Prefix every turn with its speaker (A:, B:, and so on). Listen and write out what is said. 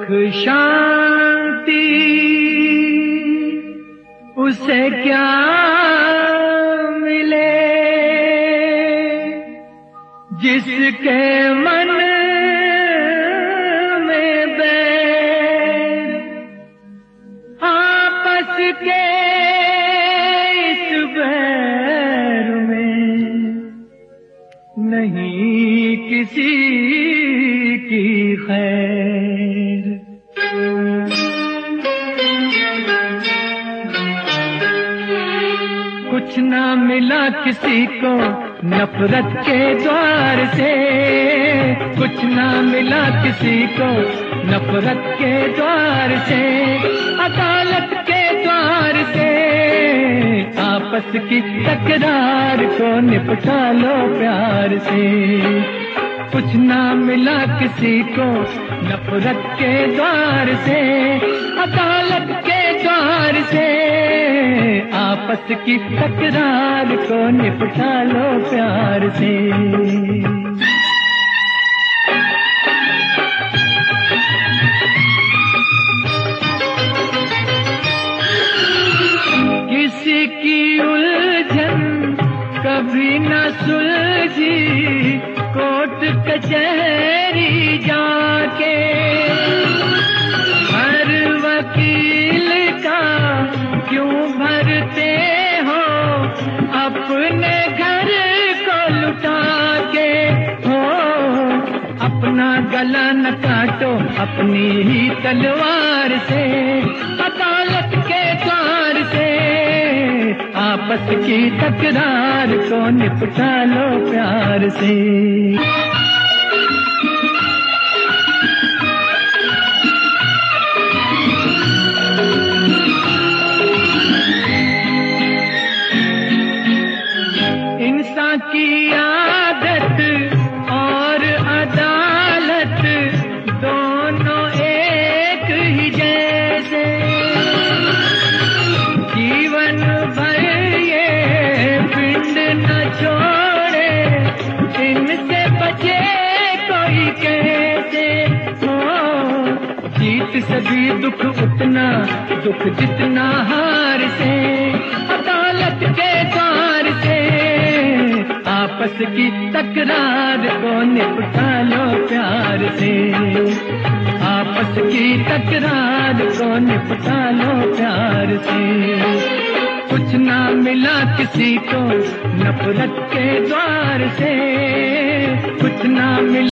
A: सुख शांति उसे क्या मिले जिसके मन में बैर आपस के इस बैर में नहीं किसी की खैर। कुछ ना मिला किसी को नफरत के द्वार से, कुछ ना मिला किसी को नफरत के द्वार से, अदालत के द्वार से आपस की तकरार को निपटा लो प्यार से। कुछ ना मिला किसी को नफरत के द्वार से, अदालत के द्वार से आपस की तकरार को निपटा लो प्यार से। किसी की उलझन कभी न सुलझी कोर्ट कचहरी जाके, हर वकील का क्यों भरते हो अपने घर को लुटा के हो। अपना गला न काटो अपनी ही तलवार से, अदालत के द्वार से आपस की तकरार को निपटा लो प्यार से। इंसान की आदत और अदालत दोनों एक ही जैसे, जीवन भर ये पिंड न छोड़े इनसे बचे कोई कैसे हो। जीत सभी दुख उतना दुख जितना हार से, अदालत के द्वार से आपस की तकरार को निपटा लो प्यार से। आपस की तकरार को निपटा लो प्यार से। कुछ ना मिला किसी को नफरत के द्वार से, कुछ ना मिला